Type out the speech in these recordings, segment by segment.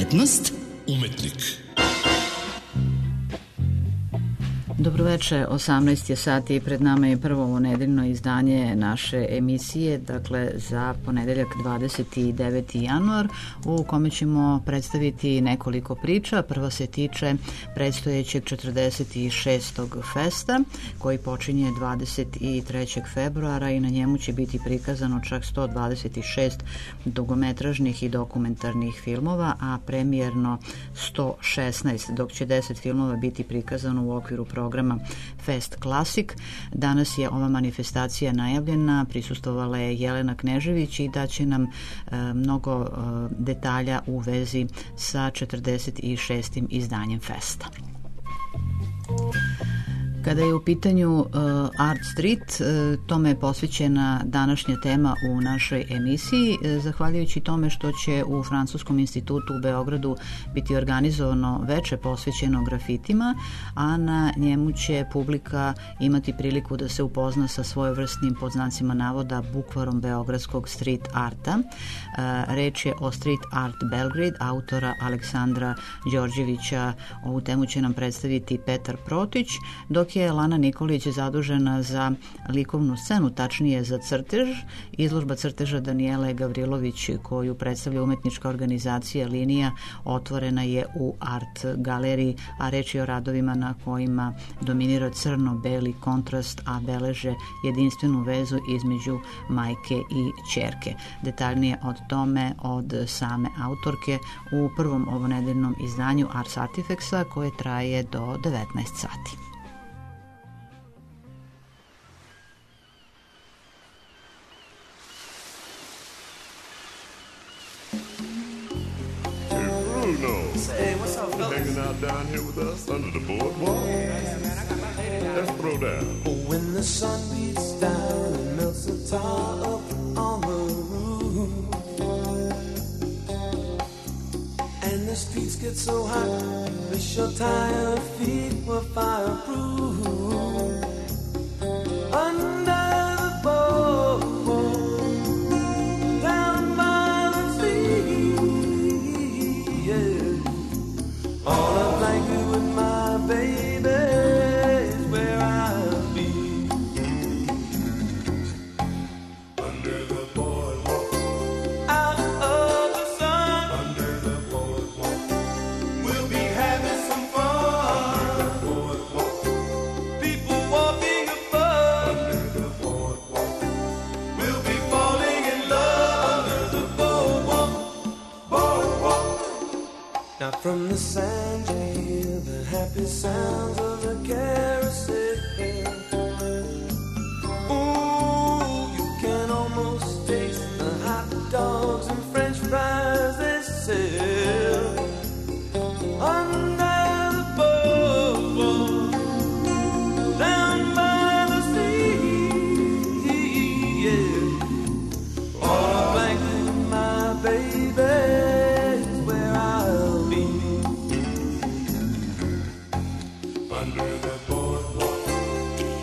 Umetnost, umetnik. Dobroveče, 18 je sati i pred nama je prvo nedeljno izdanje naše emisije, dakle za ponedeljak 29. januar, u kome ćemo predstaviti nekoliko priča. Prva se tiče predstojećeg 46. festa koji počinje 23. februara i na njemu će biti prikazano čak 126 dugometražnih i dokumentarnih filmova, a premijerno 116, dok će 10 filmova biti prikazano u okviru programa Fest Classic. Danas je ova manifestacija najavljena, prisustvovala je Jelena Knežević i daće nam mnogo detalja u vezi sa 46. izdanjem Festa. Kada je u pitanju Art Street, tome je posvećena današnja tema u našoj emisiji, zahvaljujući tome što će u Francuskom institutu u Beogradu biti organizovano veče posvećeno grafitima, a na njemu će publika imati priliku da se upozna sa svojevrsnim, pod znacima navoda, bukvarom beogradskog street arta. Reč je o Street Art Belgrade, autora Aleksandra Đorđevića. Ovu temu će nam predstaviti Petar Protić, dok je Lana Nikolić zadužena za likovnu scenu, tačnije za crtež. Izložba crteža Danijele Gavrilović, koju predstavlja umetnička organizacija Linija, otvorena je u Art galeriji, a reč je o radovima na kojima dominira crno-beli kontrast, a beleže jedinstvenu vezu između majke i ćerke. Detaljnije od tome od same autorke u prvom ovonedeljnom izdanju Ars Artifactsa, koje traje do 19 sati. Hey, what's up, fellas? Hanging out down here with us under the boardwalk. Let's throw down. When the sun beats down and melts the tar up on the roof, and the streets get so hot, wish your tired feet were fireproof. Under the boardwalk, down by the sea, yeah. All a blanket with my baby is where I'll be. Under the boardwalk, Out of the sun, under the boardwalk, we'll be having some fun. under the boardwalk, People walking above, under the boardwalk, we'll be falling in love. Under the boardwalk, boardwalk. Now from the sand you hear the happy sounds of the carousel. Ooh, you can almost taste the hot dogs and French fries they sell. Under the boardwalk, down by the sea, yeah. All a blanket with my baby is where I'll be. under the boardwalk,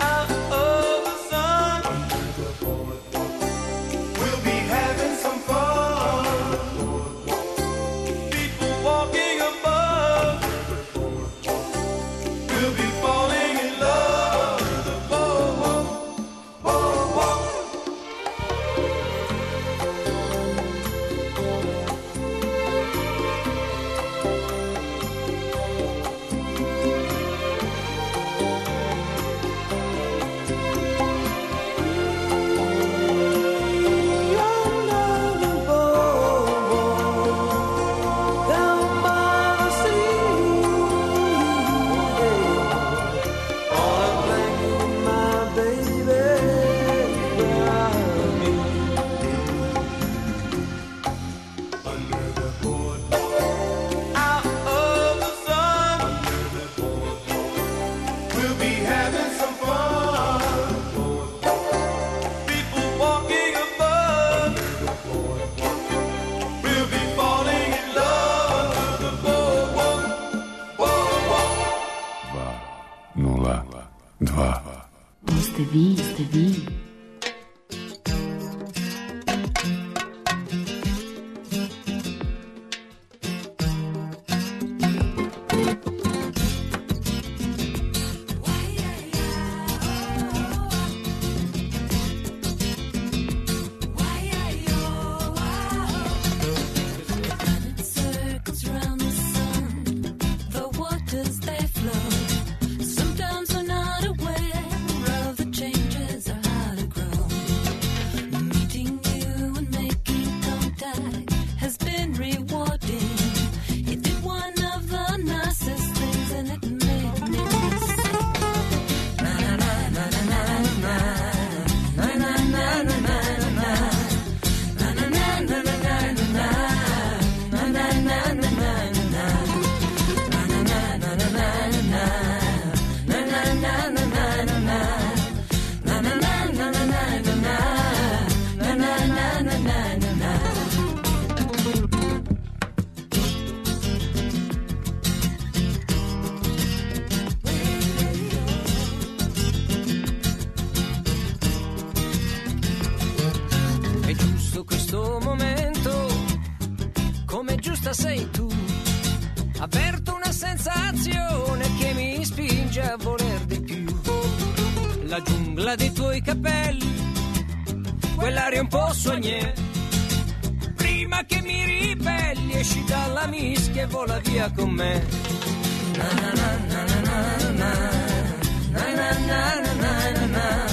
visto questo momento, come giusta sei tu. Avverto una sensazione che mi spinge a voler di più. La giungla dei tuoi capelli, quell'aria un po' sognée. Prima che mi ribelli, esci dalla mischia e vola via con me. Na na na na na na na na na na na na na.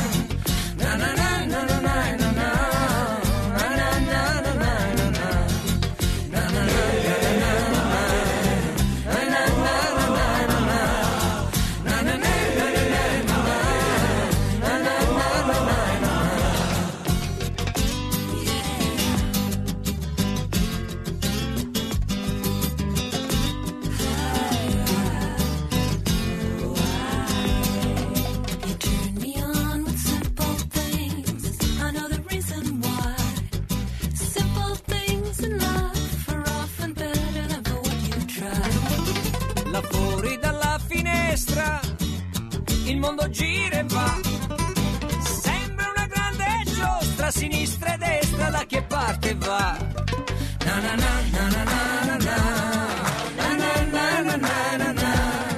Là fuori dalla finestra il mondo gira e va, sembra una grande giostra, sinistra e destra, da che parte va? Na na na na na na na na na na na na na.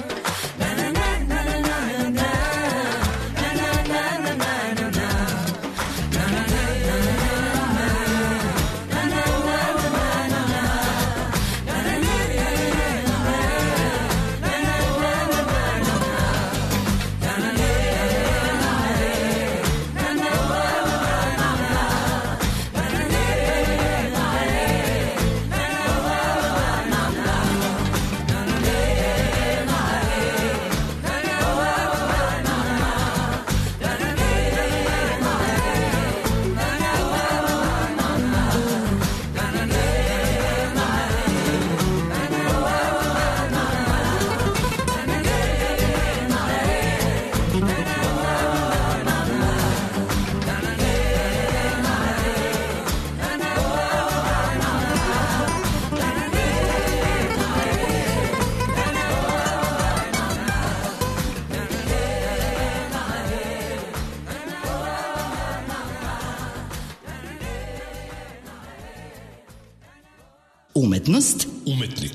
Umetnost, umetnik.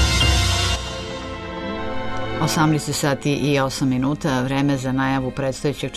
18 sati i 8 minuta, vreme za najavu predstojećeg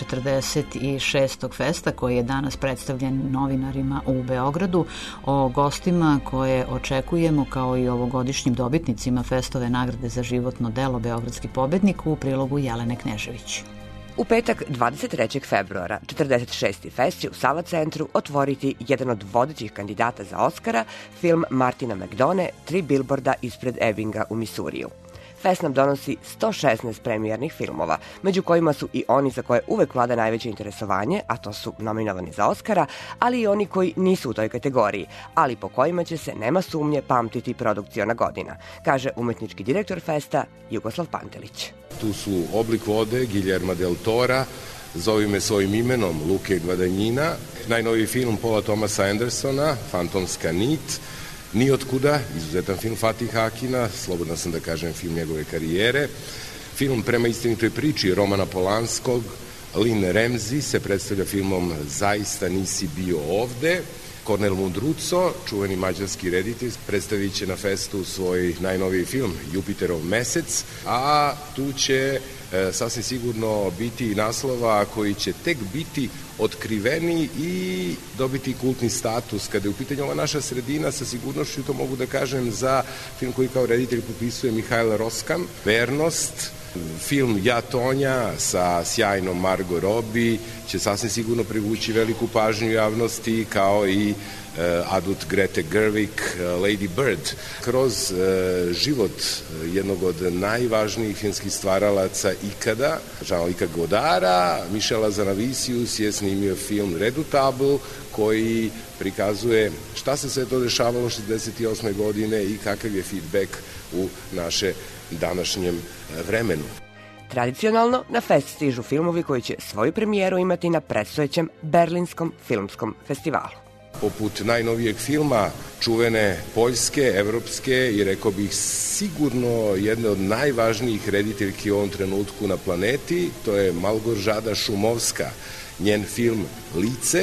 46. festa koji je danas predstavljen novinarima u Beogradu. O gostima koje očekujemo kao i ovogodišnjim dobitnicima festove nagrade za životno delo Beogradski pobednik u prilogu Jelene Knežević. U petak 23. februara 46. fest će u Sava centru otvoriti jedan od vodećih kandidata za Oskara, film Martina McDonagha Tri bilborda ispred Ebbinga u Misuriju. Fest nam donosi 116 premijernih filmova, među kojima su i oni za koje uvek vlada najveće interesovanje, a to su nominovani za Oskara, ali i oni koji nisu u toj kategoriji, ali po kojima će se, nema sumnje, pamtiti produkciona godina, kaže umetnički direktor festa Jugoslav Pantelić. Tu su Oblik vode Guillerma del Tora, Zovi me svojim imenom Luke Guadagnina, najnoviji film Paula Thomasa Andersona, Fantomska nit, Nijotkuda, izuzetan film Fatih Akina, slobodno sam da kažem film njegove karijere, film Prema istinitoj priči Romana Polanskog, Lynn Ramsey se predstavlja filmom Zaista nisi bio ovde, Kornel Mundruco, čuveni mađarski reditelj, predstavit će na festu svoj najnoviji film Jupiterov mesec, a tu će sasvim sigurno biti i naslova koji će tek biti otkriveni i dobiti kultni status. Kada je u pitanju ova naša sredina, sa sigurnošću to mogu da kažem za film koji kao reditelj potpisuje Mihajl Roskam, Vernost. Film Ja Tonja sa sjajnom Margot Robbie će sasvim sigurno privući veliku pažnju javnosti, kao i adut Grete Gerwig, Lady Bird. Kroz život jednog od najvažnijih filmskih stvaralaca ikada, Jean-Luca Godara, Michel Hazanavicius je snimio film Redoutable, koji prikazuje šta se sve to dešavalo 68. godine i kakav je feedback u naše današnjem vremenu. Tradicionalno, na fest stižu filmovi koji će svoju premijeru imati na predstojećem Berlinskom filmskom festivalu. Poput najnovijeg filma čuvene poljske, evropske i rekao bih sigurno jedne od najvažnijih rediteljki u ovom trenutku na planeti, to je Malgorzata Šumovska. Njen film Lice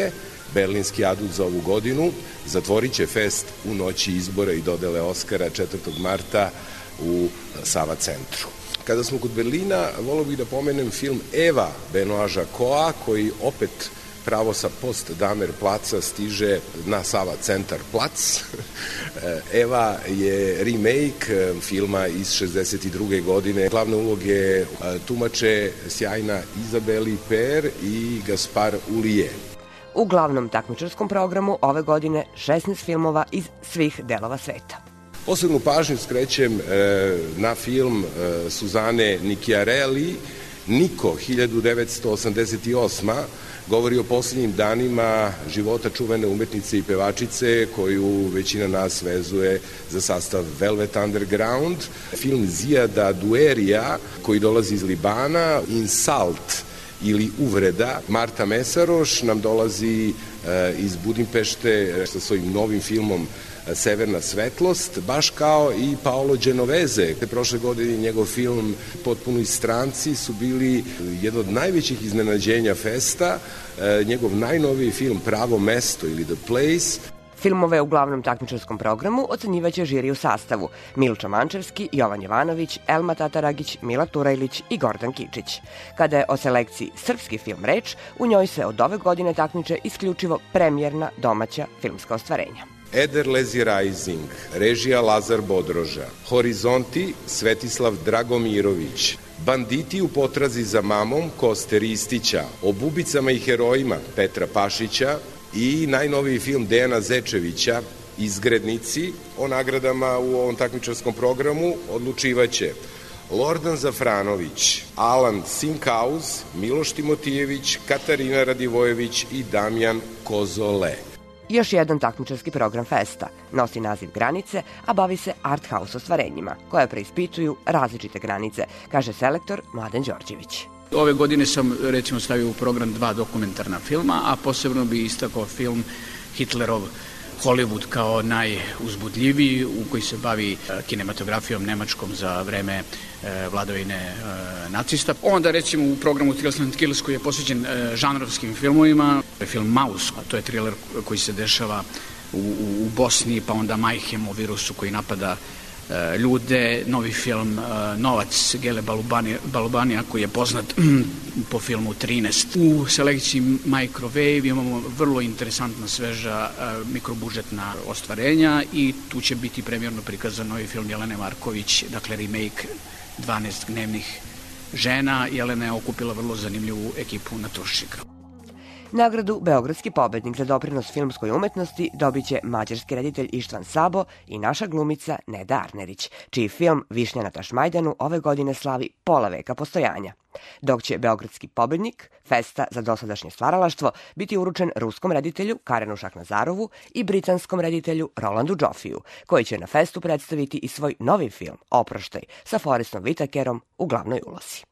berlinski adut za ovu godinu. Zatvorit će fest u noći izbora i dodele Oskara 4. marta u Sava centru. Kada smo kod Berlina, volio bih da pomenem film Eva Benoît Jacquot, koji opet pravo sa Potsdamer placa stiže na Sava centar plac. Eva je remake filma iz 62. godine. Glavne uloge tumače sjajna Izabeli Per i Gaspar Ulije. U glavnom takmičarskom programu ove godine 16 filmova iz svih delova sveta. Posebnu pažnju skrećem na film Suzane Nicchiarelli, Niko, 1988. Govori o posljednjim danima života čuvene umetnice i pevačice koju većina nas vezuje za sastav Velvet Underground. Film Zijada Douerija koji dolazi iz Libana, Insult ili Uvreda. Marta Mesaroš nam dolazi iz Budimpešte sa svojim novim filmom Severna svetlost, baš kao i Paolo Genovese. Prošle godine njegov film Potpuno stranci su bili jedno od najvećih iznenađenja festa. Njegov najnoviji film Pravo mesto ili The Place. Filmove u glavnom takmičarskom programu ocenjivaće žiri u sastavu Milča Mančevski, Jovan Jovanović, Elma Tataragić, Mila Turajlić i Gordan Kičić. Kada je o selekciji srpski film reč, u njoj se od ove godine takmiče isključivo premijerna domaća filmska ostvarenja. Ederlezi Rising, režija Lazar Bodroža, Horizonti, Svetislav Dragomirović, Banditi u potrazi za mamom, Koste Ristića, o bubicama i herojima, Petra Pašića i najnoviji film Dejana Zečevića, Izgrednici. O nagradama u ovom takmičarskom programu odlučivaće Lordan Zafranović, Alan Sinkauz, Miloš Timotijević, Katarina Radivojević i Damjan Kozole. Još jedan takmičarski program festa nosi naziv Granice, a bavi se art house ostvarenjima, koja preispituju različite granice, kaže selektor Mladen Đorđević. Ove godine sam recimo stavio u program 2 dokumentarna filma, a posebno bi istakao film Hitlerov Hollywood kao najuzbudljiviji, u koji se bavi kinematografijom nemačkom za vreme vladavine nacista. Onda recimo u programu Thrills and Kills koji je posvećen žanrovskim filmovima, film Maus, a to je thriller koji se dešava u Bosni, pa onda Mayhem o virusu koji napada ljude, novi film Novac Gele Balubanija koji je poznat po filmu 13. U selekciji Microwave imamo vrlo interesantna, sveža mikrobudžetna ostvarenja i tu će biti premijerno prikazan novi film Jelene Marković, dakle remake 12 dnevnih žena. Jelena je okupila vrlo zanimljivu ekipu na Turšika. Nagradu Beogradski pobednik za doprinos filmskoj umetnosti dobit će mađarski reditelj Ištvan Sabo i naša glumica Neda Arnerić, čiji film Višnja na Tašmajdanu ove godine slavi pola veka postojanja. Dok će Beogradski pobednik, festa za dosadašnje stvaralaštvo, biti uručen ruskom reditelju Karenu Šahnazarovu i britanskom reditelju Rolandu Džofiju, koji će na festu predstaviti i svoj novi film Oproštaj sa Forestom Whitakerom u glavnoj ulozi.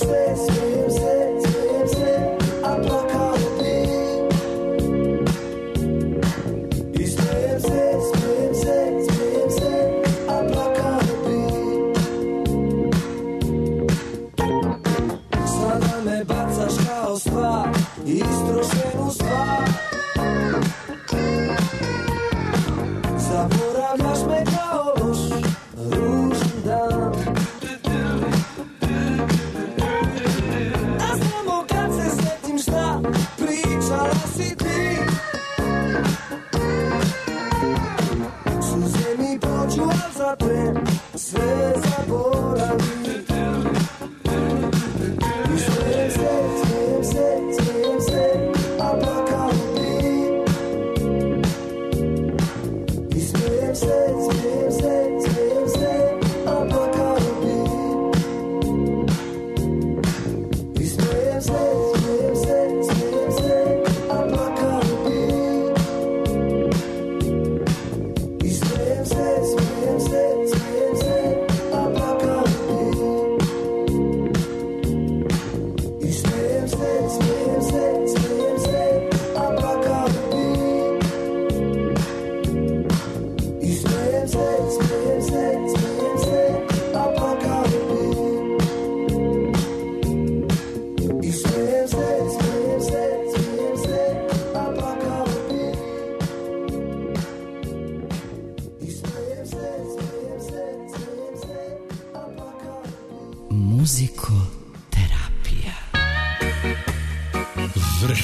Muzikoterapija. Vrh.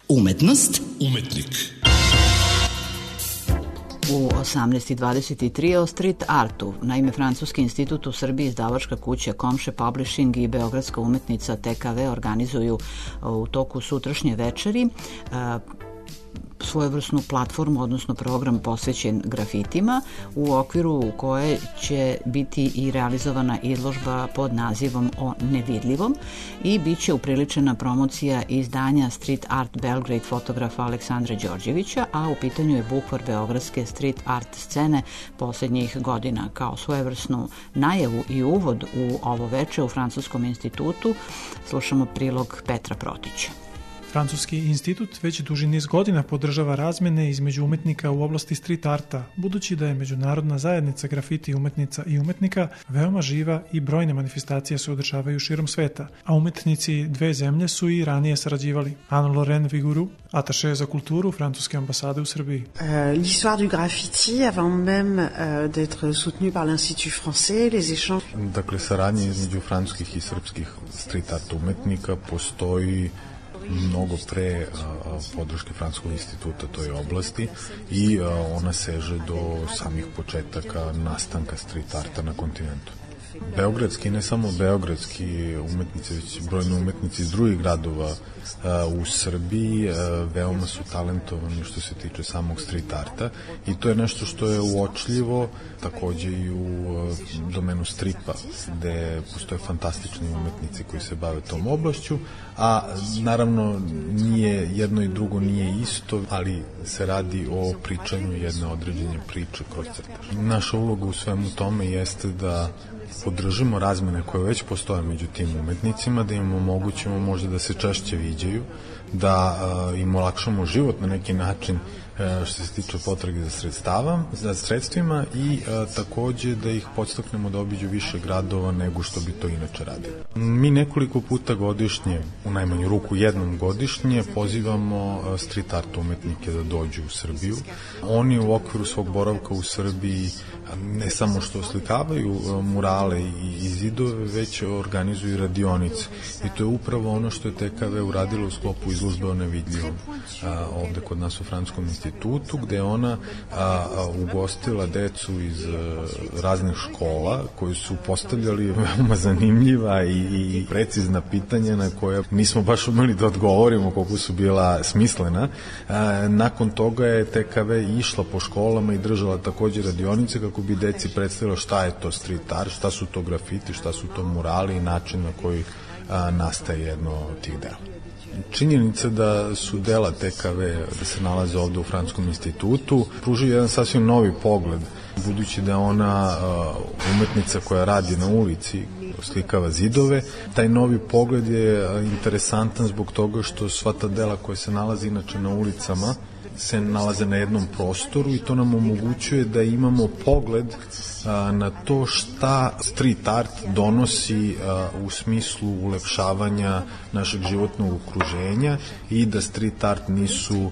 Umetnost. Umetnik. U 18:23 o street artu. Naime, Francuski institut u Srbiji, izdavačka kuća Komše Publishing i beogradska umetnica TKV organizuju u toku sutrašnje večeri svojevrsnu platformu, odnosno program posvećen grafitima, u okviru koje će biti i realizovana izložba pod nazivom O nevidljivom i bit će upriličena promocija izdanja Street Art Belgrade fotografa Aleksandra Đorđevića, a u pitanju je bukvar beogradske street art scene posljednjih godina. Kao svojevrsnu najavu i uvod u ovo veče u Francuskom institutu slušamo prilog Petra Protića. Francuski institut već duži niz godina podržava razmene između umetnika u oblasti street arta, budući da je međunarodna zajednica grafiti umetnica i umetnika veoma živa i brojne manifestacije se održavaju širom sveta, a umetnici dve zemlje su i ranije sarađivali. Anne-Laurent Vigouroux, ataše za kulturu francuske ambasade u Srbiji. L'histoire du graffiti, avant même d'être soutenu par l'Institut français, les échanges... Dakle, saradnje između francuskih i srpskih street art umetnika postoji mnogo pre podrške Francuskog instituta toj oblasti i ona seže do samih početaka nastanka street arta na kontinentu. Beogradski, ne samo beogradski umetnici, već brojni umetnici iz drugih gradova u Srbiji veoma su talentovani što se tiče samog street arta i to je nešto što je uočljivo takođe i u domenu stripa, gde postoje fantastični umetnici koji se bave tom oblašću, a naravno nije jedno i drugo nije isto, ali se radi o pričanju jedne određene priče kroz crtež. Naša uloga u svemu tome jeste da podržimo razmene koje već postoje među tim umetnicima, da im omogućimo možda da se češće viđaju, da im olakšamo život na neki način što se tiče potrage za sredstvima i takođe da ih podstaknemo da obiđu više gradova nego što bi to inače radili. Mi nekoliko puta godišnje, u najmanju ruku jednom godišnje, pozivamo street art umetnike da dođu u Srbiju. Oni u okviru svog boravka u Srbiji ne samo što oslikavaju murale i zidove, već organizuju radionice. I to je upravo ono što je TKV uradila u sklopu izložbe O nevidljivom ovde kod nas u Francuskom institutu, gde je ona ugostila decu iz raznih škola koji su postavljali veoma zanimljiva i precizna pitanja na koje nismo baš umeli da odgovorimo koliko su bila smislena. Nakon toga je TKV išla po školama i držala takođe radionice kako bi deci predstavila šta je to street art, šta su to grafiti, šta su to murali i način na koji nastaje jedno od tih dela. Činjenica da su dela TKV da se nalaze ovde u Francuskom institutu pružuje jedan sasvim novi pogled, budući da je ona umetnica koja radi na ulici, slikava zidove. Taj novi pogled je interesantan zbog toga što sva ta dela koja se nalaze inače na ulicama se nalaze na jednom prostoru i to nam omogućuje da imamo pogled na to šta street art donosi u smislu ulepšavanja našeg životnog okruženja i da street art nisu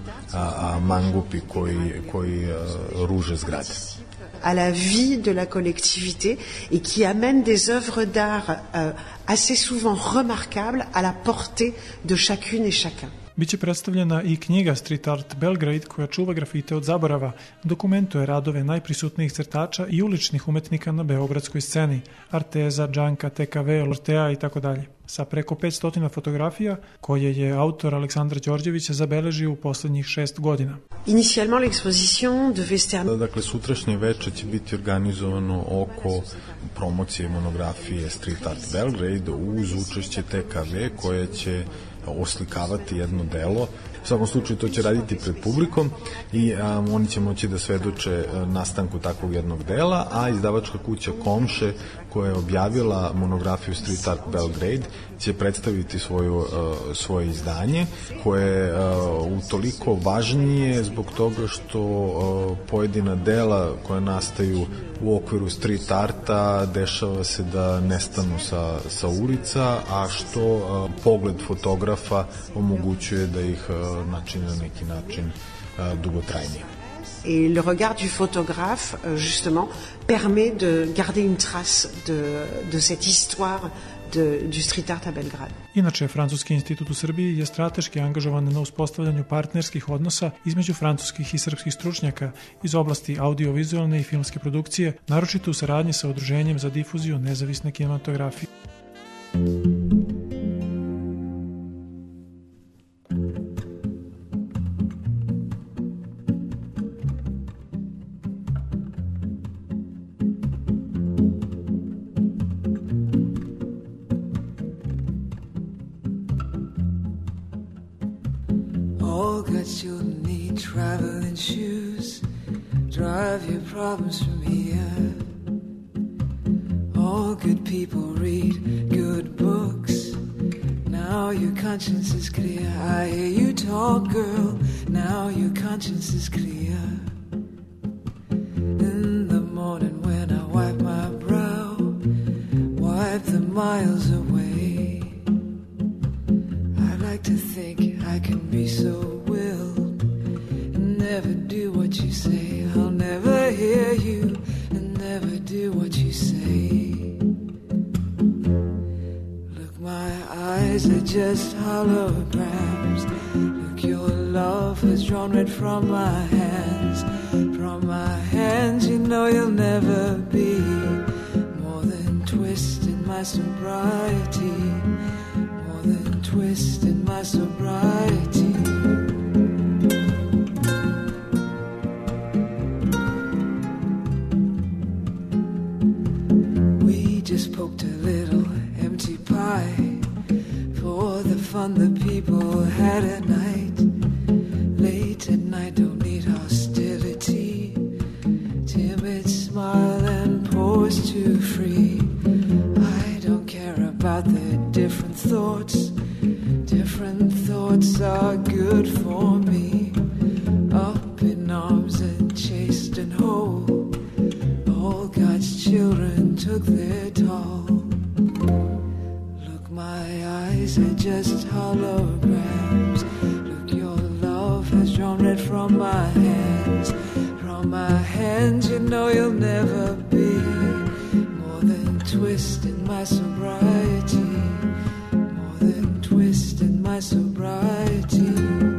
mangupi koji ruže zgrade. À la vie de la collectivité et qui amène des œuvres d'art assez souvent remarquables à la portée de chacune et chacun. Biće predstavljena i knjiga Street Art Belgrade koja čuva grafite od zaborava, dokumentuje radove najprisutnijih crtača i uličnih umetnika na beogradskoj sceni, Arteza, Džanka, TKV, Lortea i tako dalje. Sa preko 500 fotografija koje je autor Aleksandar Đorđević zabeležio u poslednjih 6 godina. Initialement l'exposition devait se terminer. Dakle, sutrašnje veče će biti organizovano oko promocije monografije Street Art Belgrade uz učešće TKV koje će oslikavati jedno delo. U svakom slučaju to će raditi pred publikom i oni će moći da svedoče nastanku takvog jednog dela, a izdavačka kuća Komše koja je objavila monografiju Street Art Belgrade će predstaviti svoje izdanje koje je utoliko važnije zbog toga što pojedina dela koja nastaju u okviru street arta dešava se da nestanu sa ulica, a što pogled fotografa omogućuje da ih načini na neki način dugotrajnije. Et le regard du photographe, justement, permet de garder une trace de cette histoire du street art à Belgrade. Inače, Francuski institut u Srbiji je strateški angažovan na uspostavljanju partnerskih odnosa između francuskih i srpskih stručnjaka iz oblasti audiovizualne i filmske produkcije, naročito u saradnji sa Udruženjem za difuziju nezavisne kinematografije. All good children need traveling shoes. Drive your problems from here. All good people read good books. Now your conscience is clear. I hear you talk, girl. Now your conscience is clear. In the morning when I wipe my brow, wipe the miles away. I like to think I can be so willed and never do what you say. I'll never hear you and never do what you say. Look, my eyes are just holograms. Look, your love has drawn red from my hands. From my hands, you know you'll never be more than twist in my sobriety. More than twist in my sobriety. We just poked a little empty pie for the fun the people had at night. Late at night, don't need hostility. Timid smile and pose too free. I don't care about the different thoughts. Different thoughts are good for me. Up in arms and chaste and whole. All God's children took their toll. Look, my eyes are just holograms. Look, your love has drawn red from my hands. From my hands, you know you'll never be more than twist in my sobriety. More than twist in my sobriety.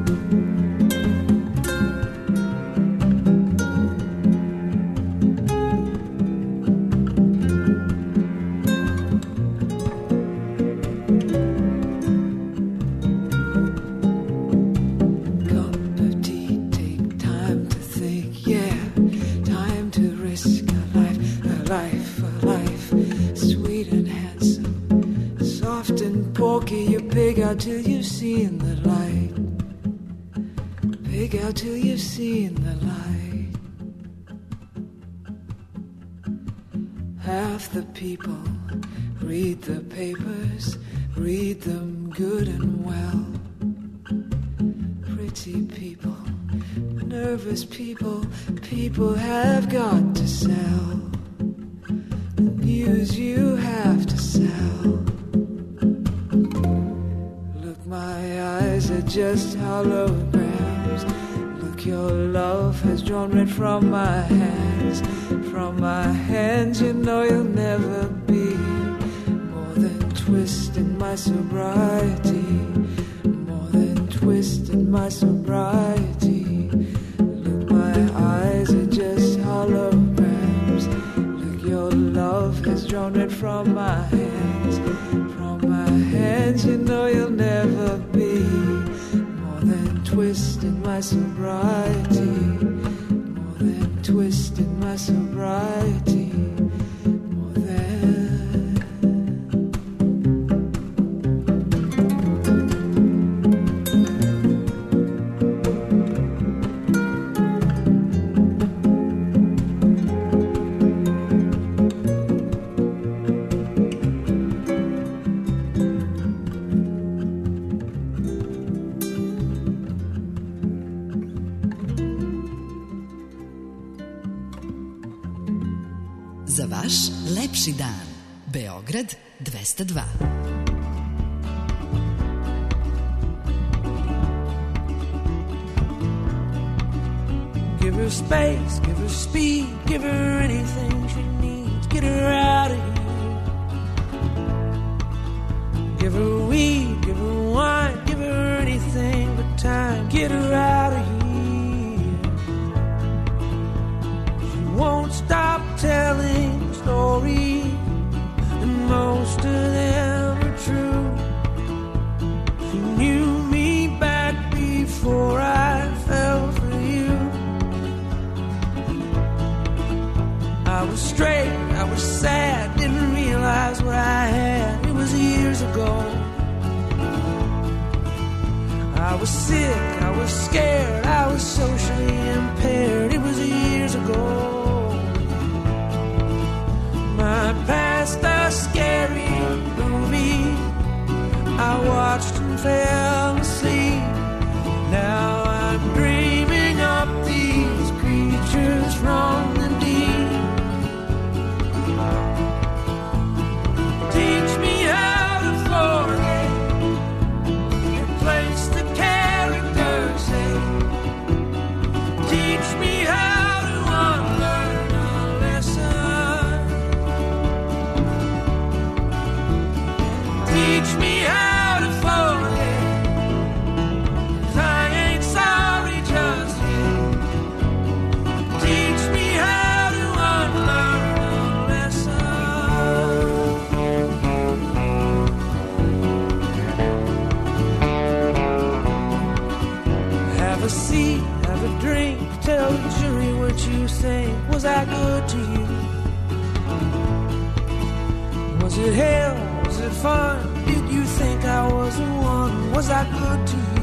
Pig out till you've seen the light. Pig out till you've seen the light. Half the people read the papers, read them good and well. Pretty people, nervous people, people have got to sell. The news you have to sell. My eyes are just holograms. Look, your love has drawn red from my hands. From my hands, you know you'll never be more than twist in my sobriety. More than twist in my sobriety. Look, my eyes are just holograms. Look, your love has drawn red from my hands. My hands, you know you'll never be more than twist in my sobriety. More than twist in my sobriety. More than. Za vaš lepši dan. Beograd 202. Give her space, give her speed, give her anything she needs. Get her out of here. Give her weed, give her wine, give her anything but time. Get her out of here. She won't stop telling stories, and most of them are true. She knew me back before I fell for you. I was straight, I was sad, didn't realize what I had. It was years ago. I was sick, I was scared, I was socially impaired. It was years ago. My past a scary movie I watched and fell asleep. Now I'm dreaming up these creatures from the deep. Teach me how to forget, replace the characters. Teach me how to unlearn a lesson. Teach me how to forget, 'cause I ain't sorry just yet. Teach me how to unlearn a lesson. Have a seat, have a drink, tell the jury what you think. Was I good to you? Was it hell? Was it fun? Did you think I was the one? Was I good to you?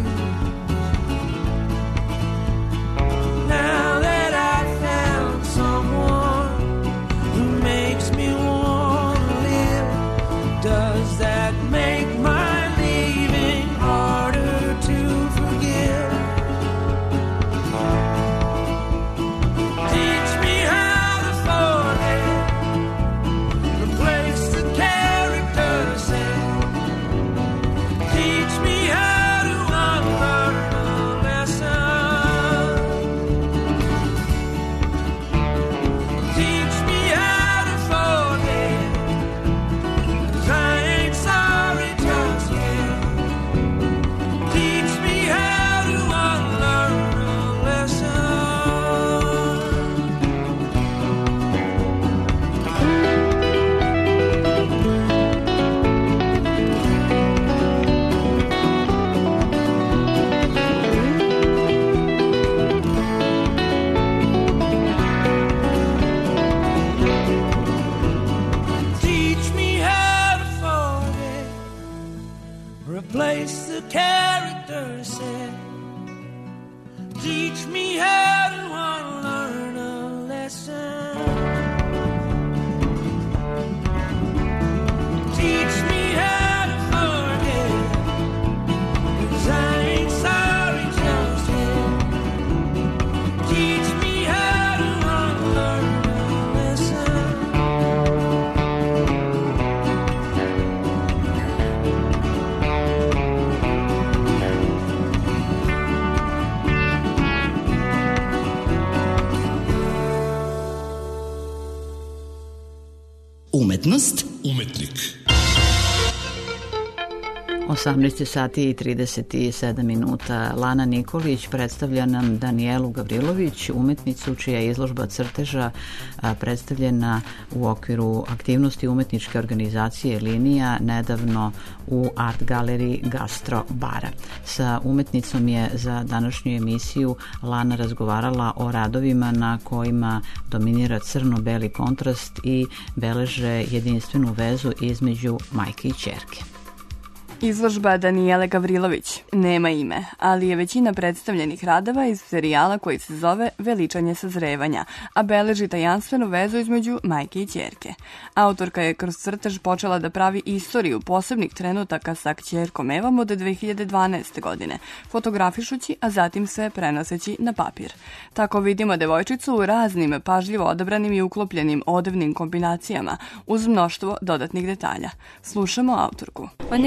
Now that I found someone who makes me want to live, does that make my leaving harder to forgive? Teach me how to forget, replace the characters. Teach me how to unlearn a lesson. Teach me how to forget, 'cause I ain't sorry just yet. Teach me how to unlearn a lesson. Teach me how to forget, replace the characters. Teach me how to unlearn a lesson. Teach me how to forget, 'cause I ain't sorry just yet. Teach me how to unlearn a lesson. Umetnost, Umetnik. 18 sati i 37 minuta. Lana Nikolić predstavlja nam Danijelu Gavrilović, umetnicu čija je izložba crteža predstavljena u okviru aktivnosti umetničke organizacije Linija nedavno u Art galeriji Gastro bara. Sa umetnicom je za današnju emisiju Lana razgovarala o radovima na kojima dominira crno-beli kontrast i beleže jedinstvenu vezu između majke i ćerke. Izložba Danijele Gavrilović nema ime, ali je većina predstavljenih radova iz serijala koji se zove Veličanje sazrevanja, a beleži tajanstvenu vezu između majke i ćerke. Autorka je kroz crtež počela da pravi istoriju posebnih trenutaka sa kćerkom Evom od 2012. godine, fotografišući, a zatim sve prenoseći na papir. Tako vidimo devojčicu u raznim, pažljivo odabranim i uklopljenim odevnim kombinacijama, uz mnoštvo dodatnih detalja. Slušamo autorku. Ona jeste bila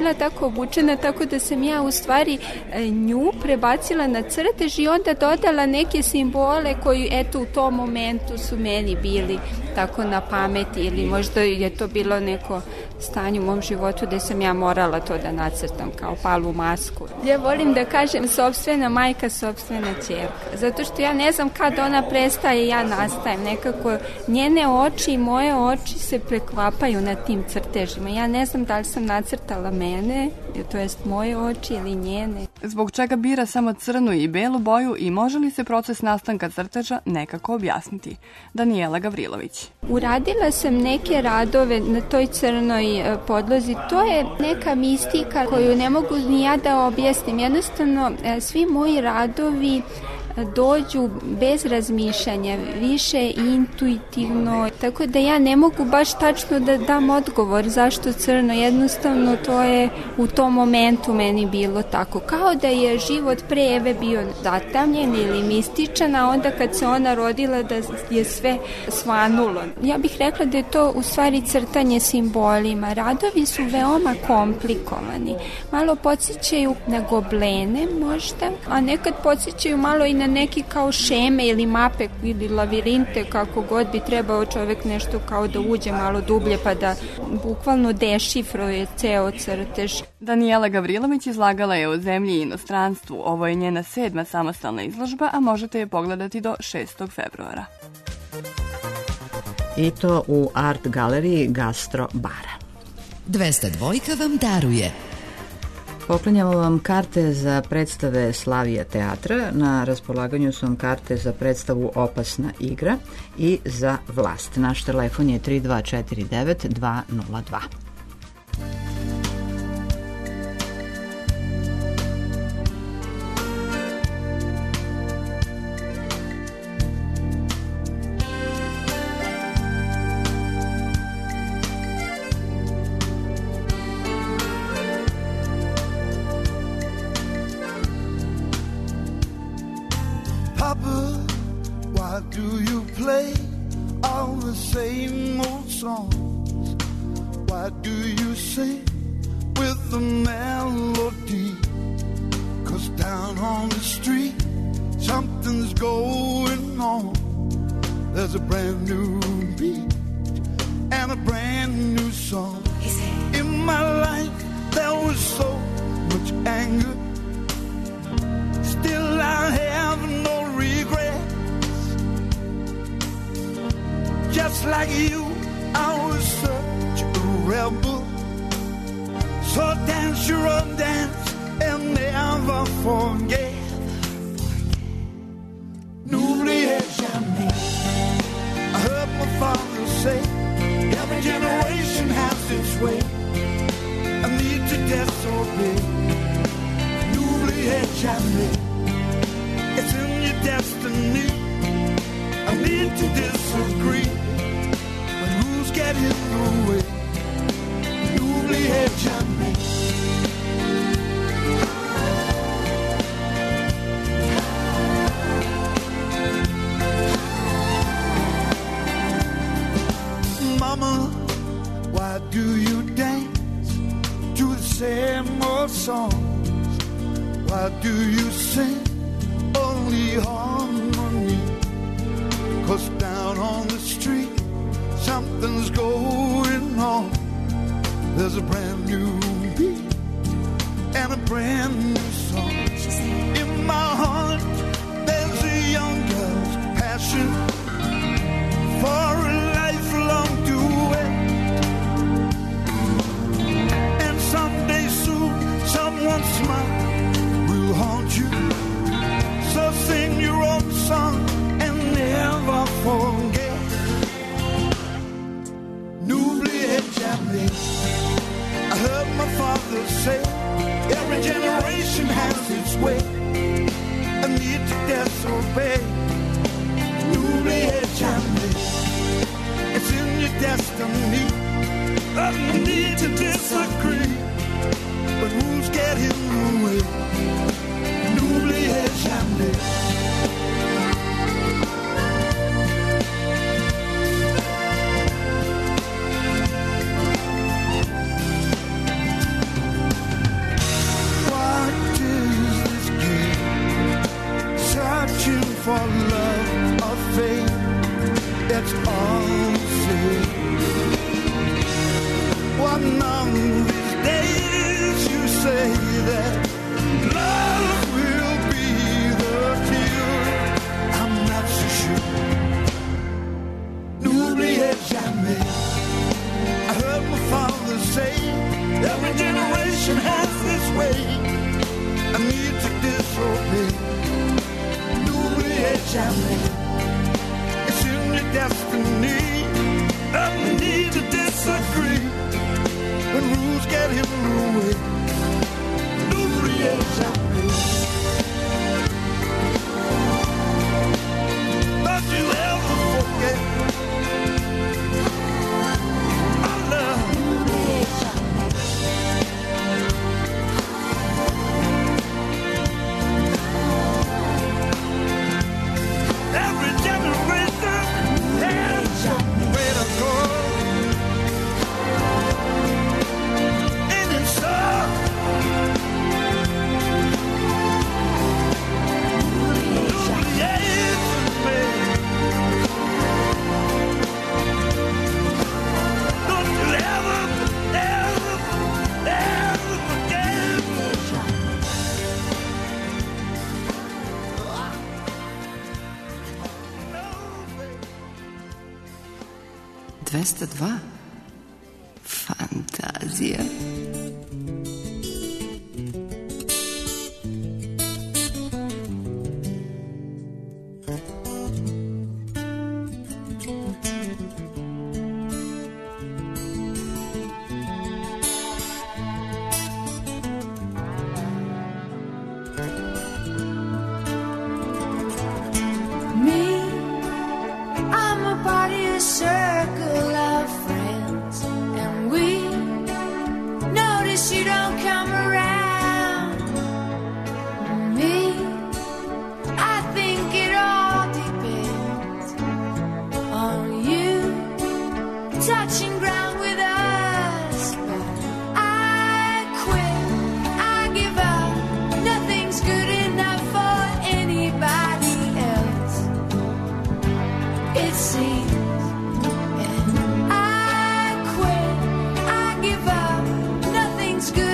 bila tako obučena, tako da sam ja u stvari nju prebacila na crtež i onda dodala neke simbole koji eto u tom momentu su meni bili tako na pameti ili možda je to bilo neko stanje u mom životu gde sam ja morala to da nacrtam kao palu masku. Ja volim da kažem sopstvena majka, sopstvena ćerka, zato što ja ne znam kad ona prestaje, ja nastajem. Nekako njene oči i moje oči se preklapaju na tim crtežima. Ja ne znam da li sam nacrtala mene, to jest moje oči ili njene. Zbog čega bira samo crnu i belu boju i može li se proces nastanka crteža nekako objasniti? Danijela Gavrilović. Uradila sam neke radove na toj crnoj podlozi. To je neka mistika koju ne mogu ni ja da objasnim. Jednostavno, svi moji radovi dođu bez razmišljanja, više intuitivno, tako da ja ne mogu baš tačno da dam odgovor zašto crno, jednostavno to je u tom momentu meni bilo tako, kao da je život pre Eve bio zatamljen ili mističan, a onda kad se ona rodila da je sve svanulo. Ja bih rekla da je to u stvari crtanje simbolima. Radovi su veoma komplikovani, malo podsjećaju na goblene možda, a nekad podsjećaju malo i na neki kao šeme ili mape ili lavirinte, kako god bi trebao čovek nešto kao da uđe malo dublje pa da bukvalno dešifruje ceo crtež. Danijela Gavrilović izlagala je u zemlji i inostranstvu. Ovo je njena 7. samostalna izložba, a možete je pogledati do 6. februara. I to u Art galeriji Gastro bara. 202 vam daruje. Poklanjamo vam karte za predstave Slavija teatra, na raspolaganju su vam karte za predstavu Opasna igra i za Vlast. Naš telefon je 3249 202. One of these days you say that love will be the cure. I'm not so sure. N'oubliez jamais. I heard my father say, every generation has this way. I need to disobey. N'oubliez jamais. It's in your destiny. I need to disagree when rules get in the way. N'oubliez jamais. Don't you ever forget my love. Every generation has a way to go. And it's so. Don't you ever, ever, ever forget. 202. Fantazija. Me, I'm a part of your circle of friends, and we notice you don't come around. Me, I think it all depends on you touching ground with us. But I quit, I give up. Nothing's good enough for anybody else, it seems. And I quit, I give up. Nothing's good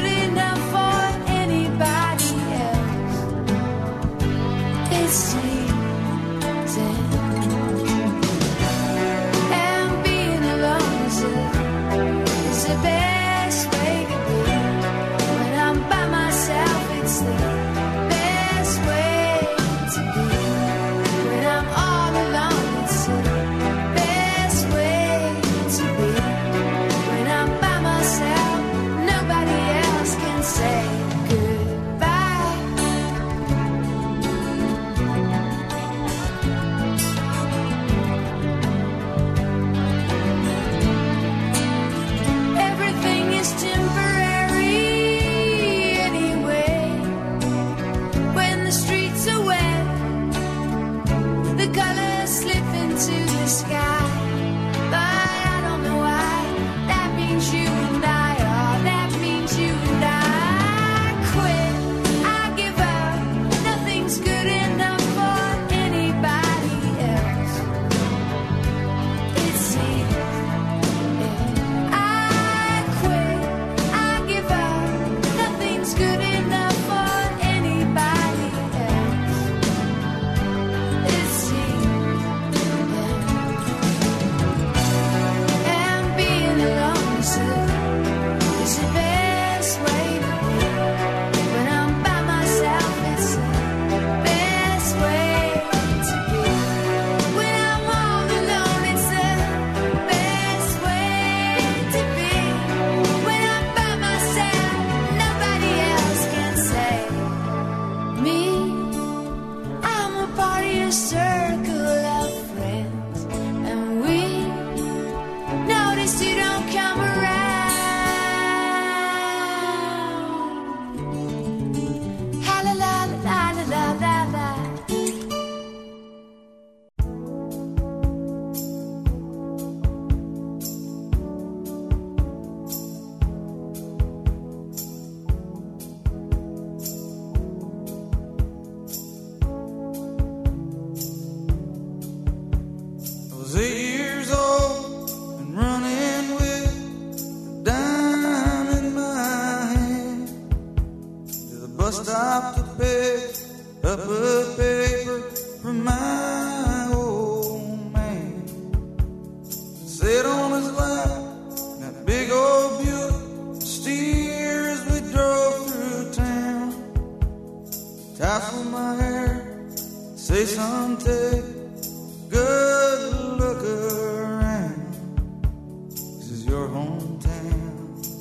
stop to pick up a paper from my old man. Sit on his lap in that big old Buick, steer as we drove through town. Tassel my hair, say son, take a good look around. This is your hometown.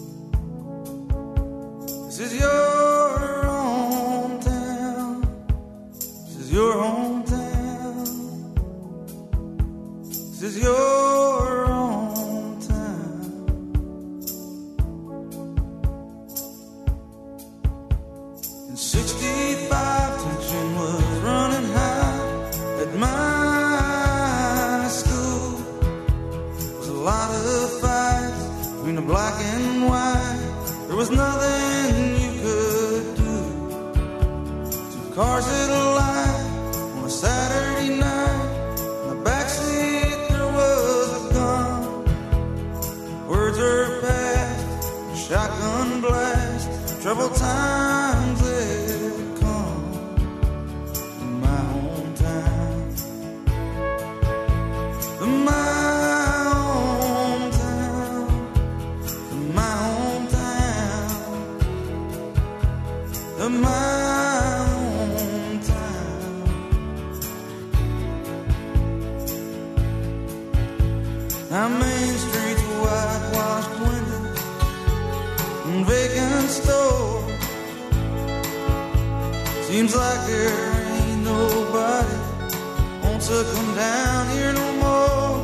This is your hometown. This is your hometown. This is your hometown. In 65, tension was running high at my school. There was a lot of fights between the black and white. There was nothing you could do. Two cars at a light on a Saturday night. In the backseat there was a gun. Words are passed, shotgun blast. Troubled times had come in my hometown. In my hometown. In my hometown. In my hometown. Now Main Street's whitewashed windows and vacant stores. Seems like there ain't nobody wants to come down here no more.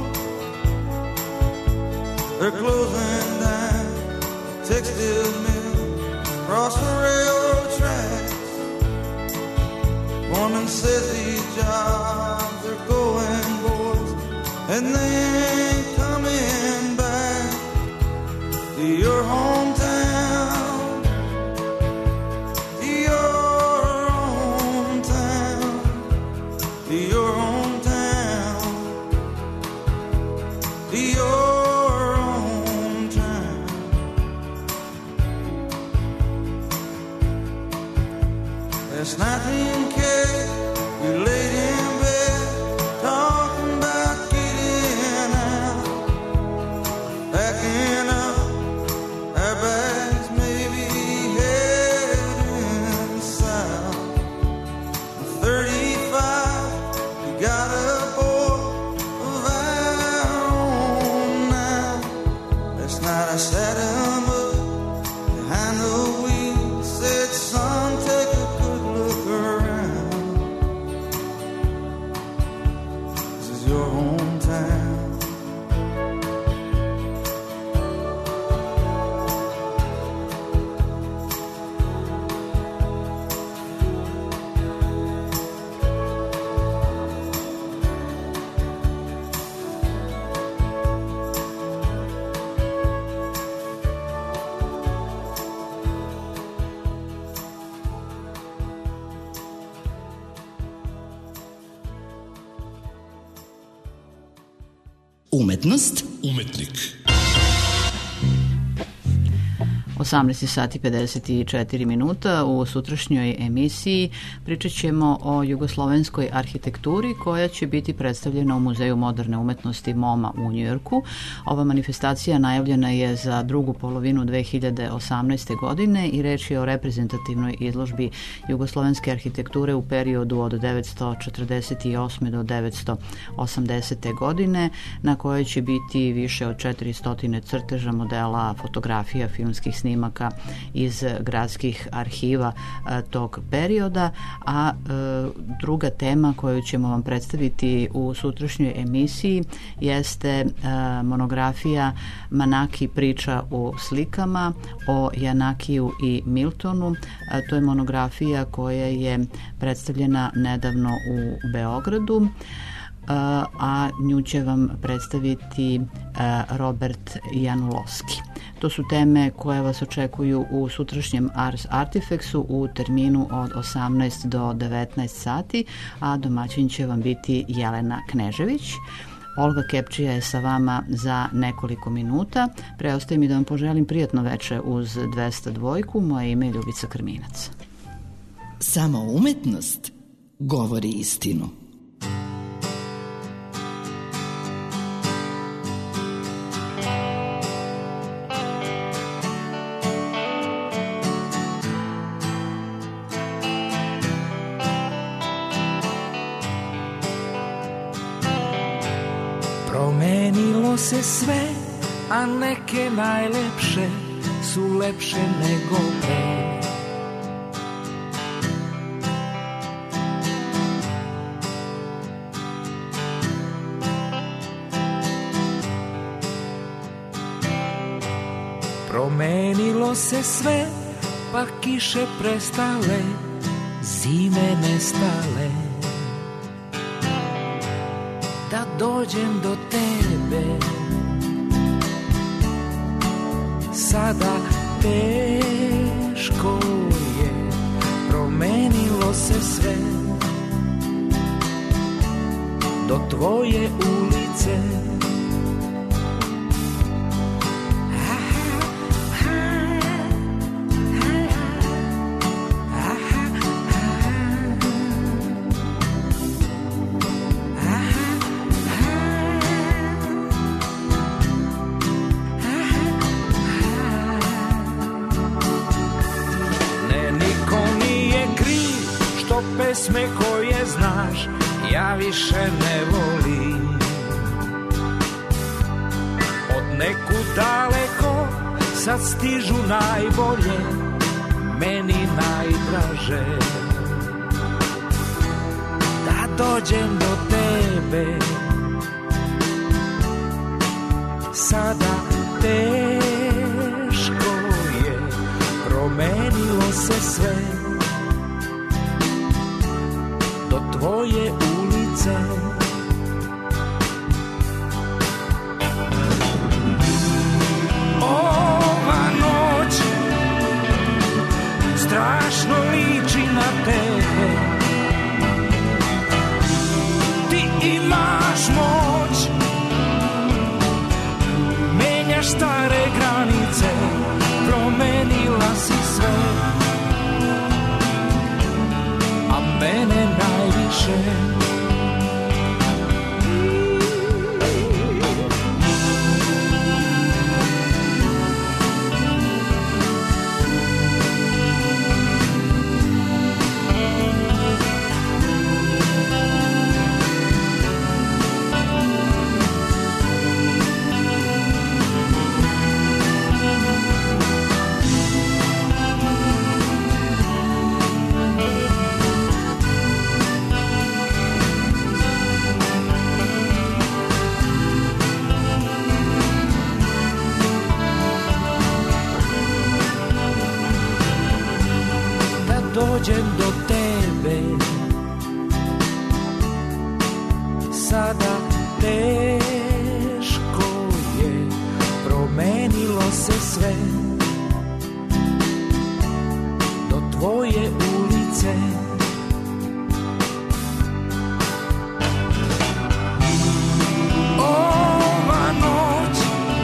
They're closing down the textile mill across the railroad tracks. Woman says these jobs are going, boys, and they ain't coming back to your hometown, to your hometown, to your hometown, to your hometown. Last night me and Kate, we laid in bed talking about getting out, packing up our bags, maybe heading south. 35, we got a boy of our own now. Last night I sat him up behind the wheel, said, son, take a good look around. This is your hometown. Umetnost. Umetnik. 18 sati 54 minuta. U sutrašnjoj emisiji pričat ćemo o jugoslovenskoj arhitekturi koja će biti predstavljena u Muzeju moderne umetnosti MoMA u Njujorku. Ova manifestacija najavljena je za drugu polovinu 2018. godine i reč je o reprezentativnoj izložbi jugoslovenske arhitekture u periodu od 948. do 980. godine, na kojoj će biti više od 400 crteža, modela, fotografija, filmskih snimaka iz gradskih arhiva tog perioda, a druga tema koju ćemo vam predstaviti u sutrašnjoj emisiji jeste monografija Manaki priča o slikama o Janakiju i Miltonu. To je monografija koja je predstavljena nedavno u Beogradu, a nju će vam predstaviti Robert Janulovski. To su teme koje vas očekuju u sutrašnjem Ars Artifexu u terminu od 18 do 19 sati, a domaćin će vam biti Jelena Knežević. Olga Kepčija je sa vama za nekoliko minuta. Preostaje mi da vam poželim prijatno veče uz 202. Moje ime je Ljubica Krminac. Samo umetnost govori istinu. Promenilo se sve, a neke najlepše su lepše nego pre. Promenilo se sve, pa kiše prestale, zime nestale. Da dođem do tebe, sada teško je, promenilo se sve. Do tvoje ulice pesme koje znaš, ja više ne volim. Od nekud daleko sad stižu najbolje, meni najdraže. Da dođem do tebe, sada teško je, promenilo se sve. Do tvoje ulice ova noć strašno liči na tebe. Ti imaš moć, menjaš stare granice, promenila si sve, a mene najviše. Dođem do tebe, sada teško je, promenilo se sve. Do tvoje ulice ova noć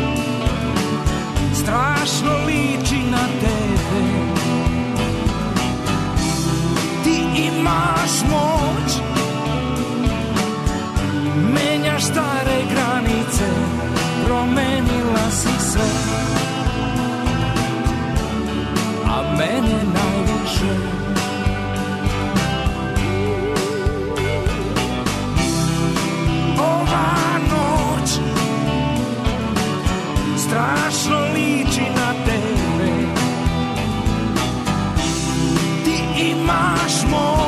strašno liči na tebe. Imaš moć, menjaš stare granice, promenila si sve, a mene najviše. Ova noć strašno liči na tebe. Ti imaš moć,